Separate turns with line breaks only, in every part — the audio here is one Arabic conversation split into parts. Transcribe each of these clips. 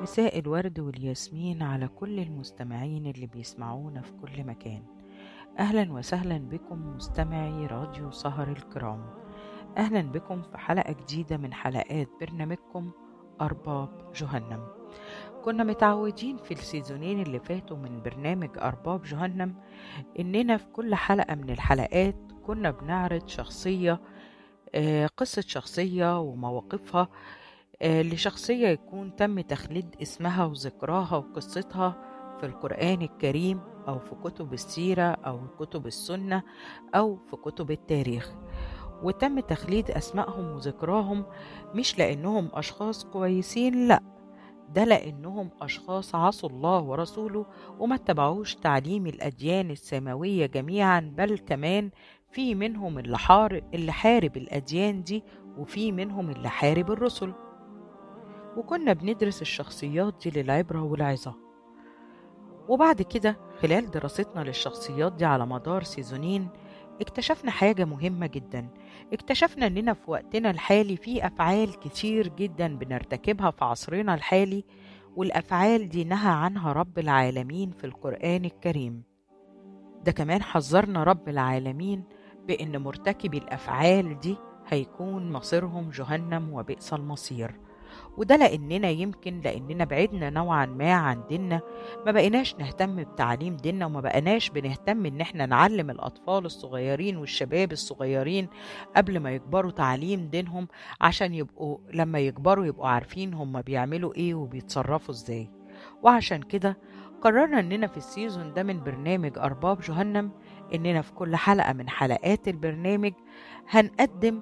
مساء الورد والياسمين على كل المستمعين اللي بيسمعونا في كل مكان. أهلا وسهلا بكم مستمعي راديو سهر الكرام. أهلا بكم في حلقة جديدة من حلقات برنامجكم أرباب جهنم. كنا متعودين في السيزونين اللي فاتوا من برنامج أرباب جهنم إننا في كل حلقة من الحلقات كنا بنعرض شخصية، قصة شخصية ومواقفها لشخصية يكون تم تخليد اسمها وذكراها وقصتها في القرآن الكريم أو في كتب السيرة أو كتب السنة أو في كتب التاريخ، وتم تخليد أسمائهم وذكراهم مش لأنهم أشخاص كويسين، لأ، ده لأنهم أشخاص عصوا الله ورسوله وما اتبعوش تعليم الأديان السماوية جميعا، بل كمان في منهم اللي حارب الأديان دي، وفي منهم اللي حارب الرسل. وكنا بندرس الشخصيات دي للعبرة والعظة. وبعد كده خلال دراستنا للشخصيات دي على مدار سيزونين اكتشفنا حاجة مهمة جدا. اكتشفنا اننا في وقتنا الحالي في افعال كتير جدا بنرتكبها في عصرنا الحالي، والافعال دي نهى عنها رب العالمين في القرآن الكريم. ده كمان حذرنا رب العالمين بان مرتكبي الافعال دي هيكون مصيرهم جهنم وبئس المصير. وده لأننا بعدنا نوعا ما عن ديننا، ما بقيناش نهتم بتعليم ديننا، وما بقيناش بنهتم ان احنا نعلم الأطفال الصغيرين والشباب الصغيرين قبل ما يكبروا تعليم دينهم، عشان يبقوا لما يكبروا يبقوا عارفين هم بيعملوا ايه وبيتصرفوا ازاي. وعشان كده قررنا اننا في السيزون ده من برنامج أرباب جهنم اننا في كل حلقة من حلقات البرنامج هنقدم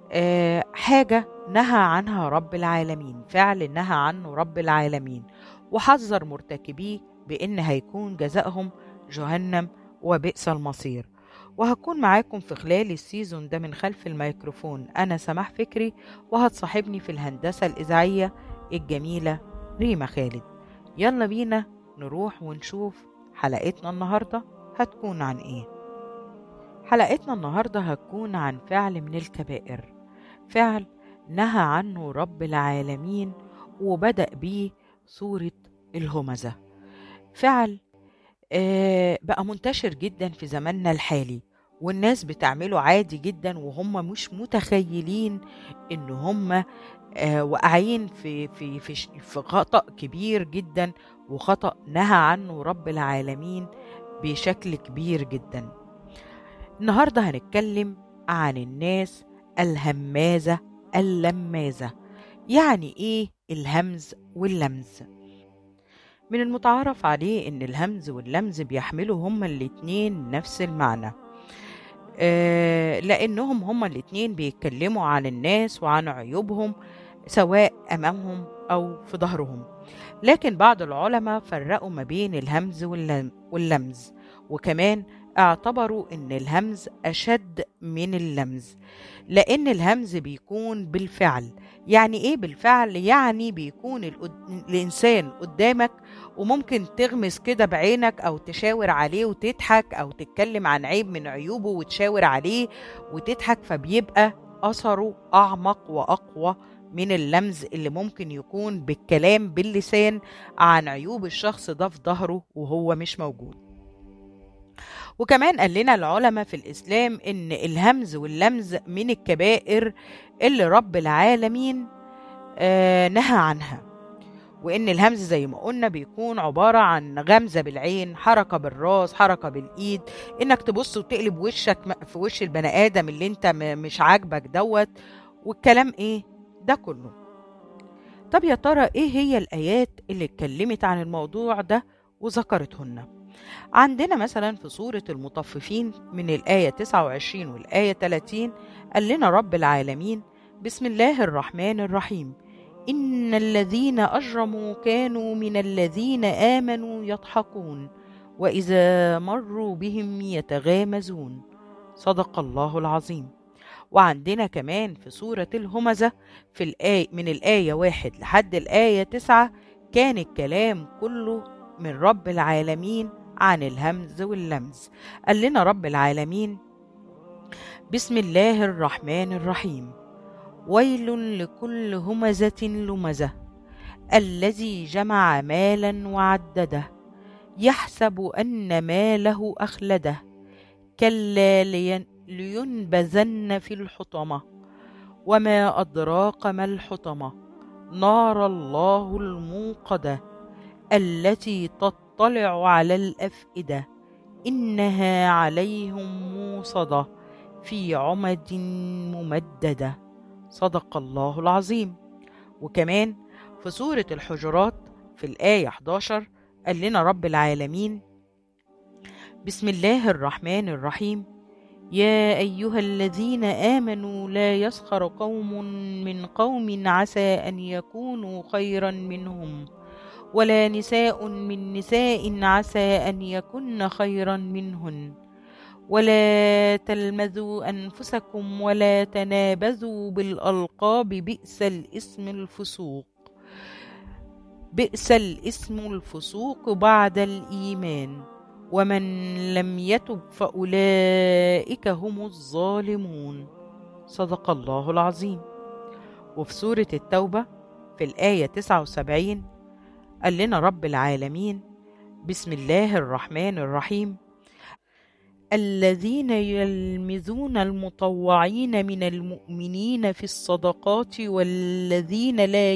حاجة نهى عنها رب العالمين، فعل نهى عنه رب العالمين وحذر مرتكبيه بأن هيكون جزائهم جهنم وبئس المصير. وهكون معاكم في خلال السيزون ده من خلف الميكروفون أنا سماح فكري، وهتصاحبني في الهندسة الإذاعية الجميلة ريما خالد. يلا بينا نروح ونشوف حلقتنا النهاردة هتكون عن إيه. حلقتنا النهاردة هتكون عن فعل من الكبائر، فعل نهى عنه رب العالمين وبدأ بيه سورة الهمزة. فعل بقى منتشر جدا في زماننا الحالي، والناس بتعمله عادي جدا وهم مش متخيلين ان هم واقعين في خطأ كبير جدا، وخطأ نهى عنه رب العالمين بشكل كبير جدا. النهاردة هنتكلم عن الناس الهمازة اللمازة. يعني ايه الهمز واللمز؟ من المتعارف عليه ان الهمز واللمز بيحملوا هما الاتنين نفس المعنى، لانهم هما الاتنين بيتكلموا عن الناس وعن عيوبهم سواء امامهم او في ظهرهم. لكن بعض العلماء فرقوا ما بين الهمز واللمز، وكمان اعتبروا ان الهمز اشد من اللمز، لان الهمز بيكون بالفعل. يعني ايه بالفعل؟ يعني بيكون الانسان قدامك وممكن تغمس كده بعينك او تشاور عليه وتضحك، او تتكلم عن عيب من عيوبه وتشاور عليه وتضحك، فبيبقى اثره اعمق واقوى من اللمز اللي ممكن يكون بالكلام باللسان عن عيوب الشخص ده في ظهره وهو مش موجود. وكمان قال لنا العلماء في الإسلام إن الهمز واللمز من الكبائر اللي رب العالمين نهى عنها، وإن الهمز زي ما قلنا بيكون عبارة عن غمزة بالعين، حركة بالراس، حركة بالإيد، إنك تبص وتقلب وشك في وش البني آدم اللي انت مش عاجبك دوت، والكلام إيه ده كله. طب يا ترى إيه هي الآيات اللي اتكلمت عن الموضوع ده وذكرتهن؟ عندنا مثلا في سورة المطففين من الآية 29 والآية 30 قال لنا رب العالمين: بسم الله الرحمن الرحيم، إن الذين أجرموا كانوا من الذين آمنوا يضحكون وإذا مروا بهم يتغامزون. صدق الله العظيم. وعندنا كمان في سورة الهمزة في الآية من الآية 1 لحد الآية 9 كان الكلام كله من رب العالمين عن الهمز واللمز. قال لنا رب العالمين: بسم الله الرحمن الرحيم، ويل لكل همزة لمزة الذي جمع مالا وعدده يحسب أن ماله أخلده كلا لينبذن في الحطمة وما أدراك ما الحطمة نار الله الموقدة التي تطلع على الأفئدة إنها عليهم موصدة في عمد ممددة. صدق الله العظيم. وكمان في سورة الحجرات في الآية 11 قال لنا رب العالمين: بسم الله الرحمن الرحيم: يا أيها الذين آمنوا لا يسخر قوم من قوم عسى أن يكونوا خيرا منهم ولا نساء من نساء عسى أن يكن خيرا منهن ولا تلمزوا أنفسكم ولا تنابزوا بالألقاب بئس الاسم الفسوق بعد الإيمان ومن لم يتب فأولئك هم الظالمون. صدق الله العظيم. وفي سورة التوبة في الآية 79 قال لنا رب العالمين: بسم الله الرحمن الرحيم: الذين يلمزون المطوعين من المؤمنين في الصدقات والذين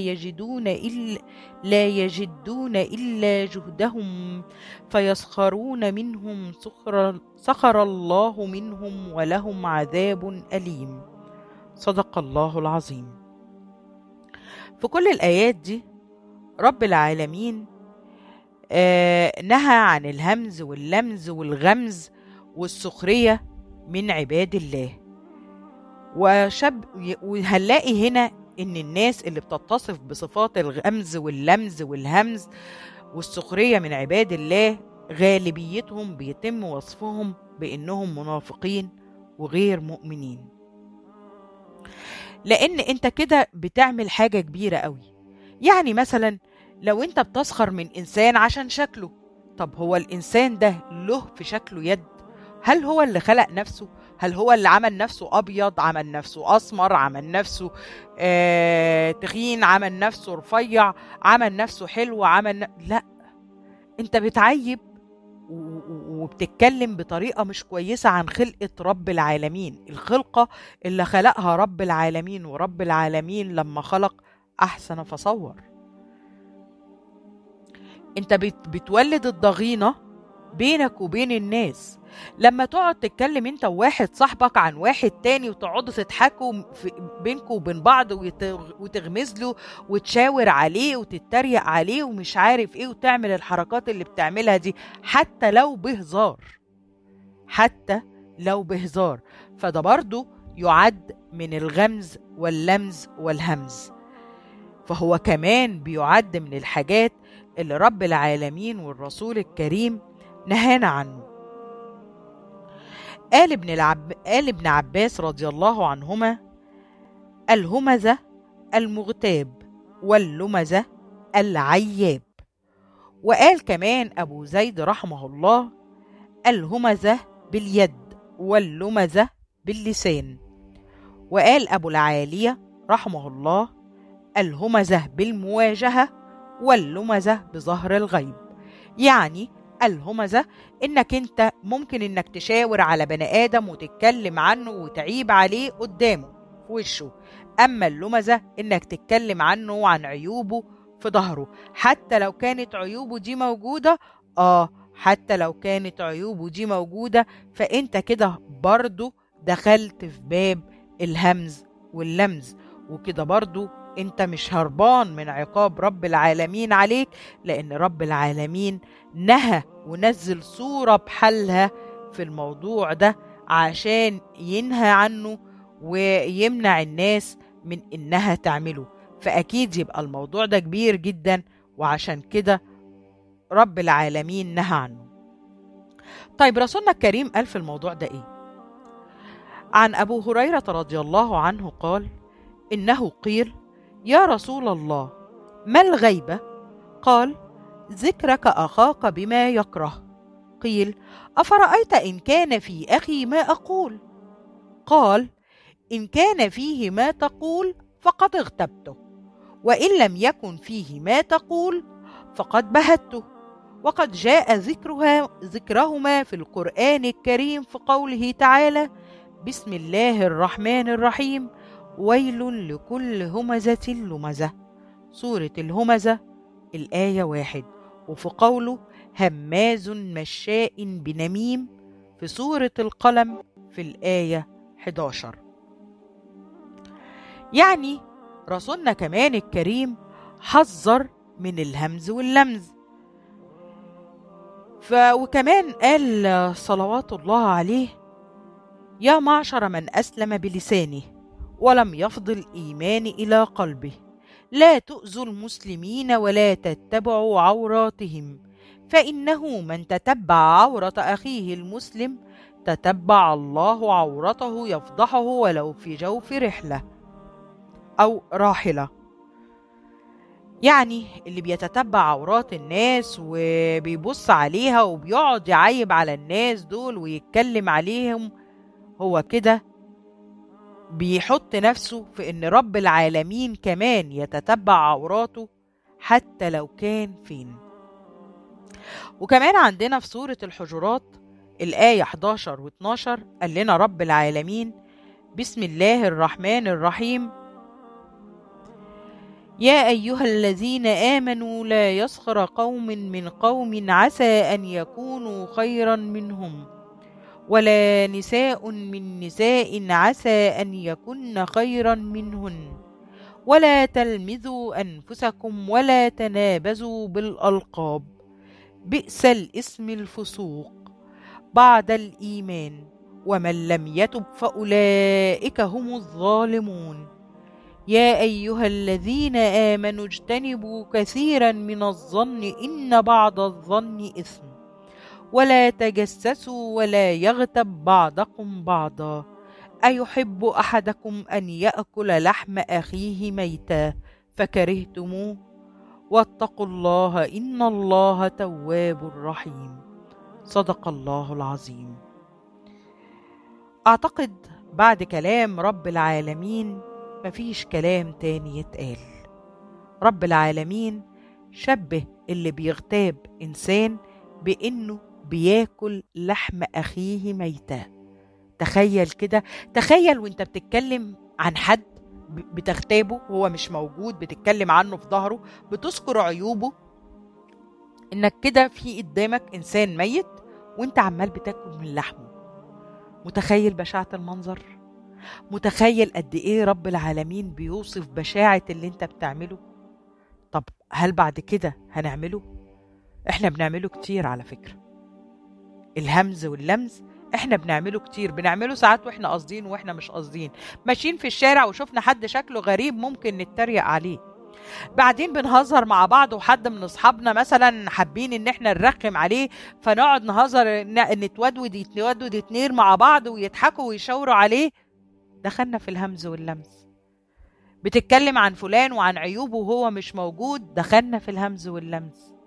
لا يجدون إلا جهدهم فيسخرون منهم سخر الله منهم ولهم عذاب أليم. صدق الله العظيم. في كل الآيات دي رب العالمين نهى عن الهمز واللمز والغمز والسخرية من عباد الله. وهنلاقي هنا إن الناس اللي بتتصف بصفات الغمز واللمز والهمز والسخرية من عباد الله غالبيتهم بيتم وصفهم بإنهم منافقين وغير مؤمنين، لأن أنت كده بتعمل حاجة كبيرة قوي. يعني مثلا لو أنت بتسخر من إنسان عشان شكله، طب هو الإنسان ده له في شكله يد؟ هل هو اللي خلق نفسه؟ هل هو اللي عمل نفسه أبيض، عمل نفسه أسمر، عمل نفسه تخين، عمل نفسه رفيع، عمل نفسه حلو، لا، انت بتعيب وبتتكلم بطريقة مش كويسة عن خلقة رب العالمين، الخلقة اللي خلقها رب العالمين. ورب العالمين لما خلق أحسن فصور. انت بتولد الضغينة بينك وبين الناس. لما تقعد تتكلم انت وواحد صاحبك عن واحد تاني وتقعدوا تضحكوا بينكوا وبين بعض وتغمز له وتشاور عليه وتتريق عليه ومش عارف ايه وتعمل الحركات اللي بتعملها دي، حتى لو بهزار، فده برضو يعد من الغمز واللمز والهمز. فهو كمان بيعد من الحاجات اللي رب العالمين والرسول الكريم نهانا عنه. قال ابن عباس رضي الله عنهما: الهمزة المغتاب واللمزة العياب. وقال كمان أبو زيد رحمه الله: الهمزة باليد واللمزة باللسان. وقال أبو العالية رحمه الله: الهمزة بالمواجهة واللمزة بظهر الغيب. يعني الهمزة انك انت ممكن انك تشاور على بني آدم وتتكلم عنه وتعيب عليه قدامه في وشه، اما اللمزة انك تتكلم عنه وعن عيوبه في ظهره، حتى لو كانت عيوبه دي موجودة، فانت كده برضو دخلت في باب الهمز واللمز، وكده برضو انت مش هربان من عقاب رب العالمين عليك، لان رب العالمين نهى ونزل سورة بحالها في الموضوع ده عشان ينهى عنه ويمنع الناس من انها تعمله. فاكيد يبقى الموضوع ده كبير جدا، وعشان كده رب العالمين نهى عنه. طيب رسولنا الكريم قال في الموضوع ده ايه؟ عن ابو هريرة رضي الله عنه قال: انه قيل: يا رسول الله، ما الغيبة؟ قال: ذكرك أخاك بما يكره. قيل: أفرأيت إن كان في أخي ما أقول؟ قال: إن كان فيه ما تقول فقد اغتبته، وإن لم يكن فيه ما تقول فقد بهته. وقد جاء ذكرهما في القرآن الكريم في قوله تعالى: بسم الله الرحمن الرحيم، ويل لكل همزة لمزة، سورة الهمزة الآية 1. وفي قوله هماز مشاء بنميم في سورة القلم في الآية 11. يعني رسولنا كمان الكريم حذر من الهمز واللمز. وكمان قال صلوات الله عليه: يا معشر من أسلم بلسانه ولم يفض الإيمان إلى قلبه، لا تؤذوا المسلمين ولا تتبعوا عوراتهم، فإنه من تتبع عورة أخيه المسلم تتبع الله عورته يفضحه ولو في جوف رحلة أو راحلة. يعني اللي بيتتبع عورات الناس وبيبص عليها وبيقعد يعيب على الناس دول ويتكلم عليهم، هو كده بيحط نفسه في إن رب العالمين كمان يتتبع عوراته حتى لو كان فين. وكمان عندنا في سورة الحجرات الآية 11 و12 قال لنا رب العالمين: بسم الله الرحمن الرحيم، يا أيها الذين آمنوا لا يسخر قوم من قوم عسى أن يكونوا خيرا منهم، ولا نساء من نساء عسى أن يكن خيرا منهن، ولا تلمزوا أنفسكم ولا تنابزوا بالألقاب، بئس الاسم الفسوق بعد الإيمان، ومن لم يتب فأولئك هم الظالمون. يا أيها الذين آمنوا اجتنبوا كثيرا من الظن إن بعض الظن إثم، ولا تجسسوا ولا يغتب بعضكم بعضا، أيحب أحدكم أن يأكل لحم أخيه ميتا فكرهتموه، واتقوا الله إن الله تواب رحيم. صدق الله العظيم. أعتقد بعد كلام رب العالمين مفيش كلام تاني يتقال. رب العالمين شبه اللي بيغتاب إنسان بإنه بياكل لحم أخيه ميتا. تخيل كده، تخيل وانت بتتكلم عن حد بتغتابه وهو مش موجود، بتتكلم عنه في ظهره، بتذكر عيوبه، انك كده في قدامك إنسان ميت وانت عمال بتاكل من لحمه. متخيل بشاعة المنظر؟ متخيل قد ايه رب العالمين بيوصف بشاعة اللي انت بتعمله؟ طب هل بعد كده هنعمله؟ احنا بنعمله كتير على فكرة. الهمز واللمز احنا بنعمله كتير، بنعمله ساعات واحنا قاصدين واحنا مش قاصدين. ماشيين في الشارع وشوفنا حد شكله غريب ممكن نتريق عليه، بعدين بنهزر مع بعض وحد من اصحابنا مثلا حابين ان احنا نرخم عليه، فنقعد نهزر نتودود اتنين مع بعض ويضحكوا ويشاوروا عليه. دخلنا في الهمز واللمز. بتتكلم عن فلان وعن عيوبه وهو مش موجود، دخلنا في الهمز واللمز.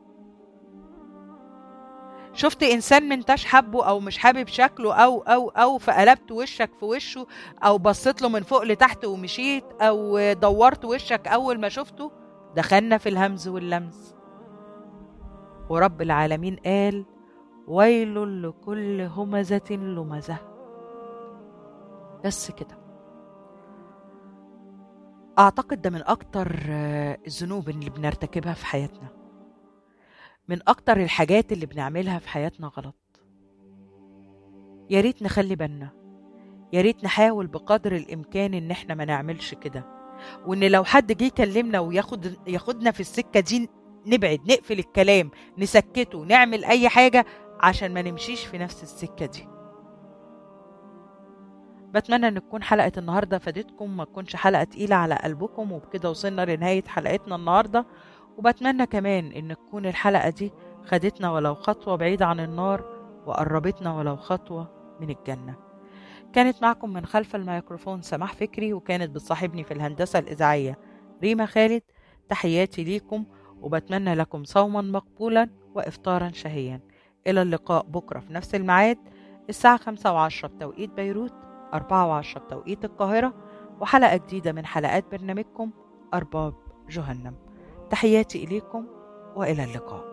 شفت إنسان منتش حبه أو مش حابب شكله أو فقلبت وشك في وشه، أو بصيت له من فوق لتحت ومشيت، أو دورت وشك أول ما شفته، دخلنا في الهمز واللمز. ورب العالمين قال: ويل لكل همزة لمزة. بس كده. أعتقد ده من أكتر الذنوب اللي بنرتكبها في حياتنا، من أكتر الحاجات اللي بنعملها في حياتنا غلط. يا ريت نخلي بالنا، يا ريت نحاول بقدر الإمكان إن احنا ما نعملش كده، وإن لو حد جه يكلمنا وياخدنا في السكة دي نبعد، نقفل الكلام، نسكته، نعمل أي حاجة عشان ما نمشيش في نفس السكة دي. بتمنى ان تكون حلقة النهاردة فادتكم، ما تكونش حلقة تقيلة على قلبكم. وبكده وصلنا لنهاية حلقتنا النهاردة، وبتمنى كمان ان تكون الحلقة دي خدتنا ولو خطوة بعيدة عن النار وقربتنا ولو خطوة من الجنة. كانت معكم من خلف الميكروفون سماح فكري، وكانت بتصاحبني في الهندسة الإذاعية ريما خالد. تحياتي ليكم، وبتمنى لكم صوما مقبولا وإفطارا شهيا. إلى اللقاء بكرة في نفس الميعاد الساعة 5:10 بتوقيت بيروت، 4:10 بتوقيت القاهرة، وحلقة جديدة من حلقات برنامجكم أرباب جهنم. تحياتي إليكم وإلى اللقاء.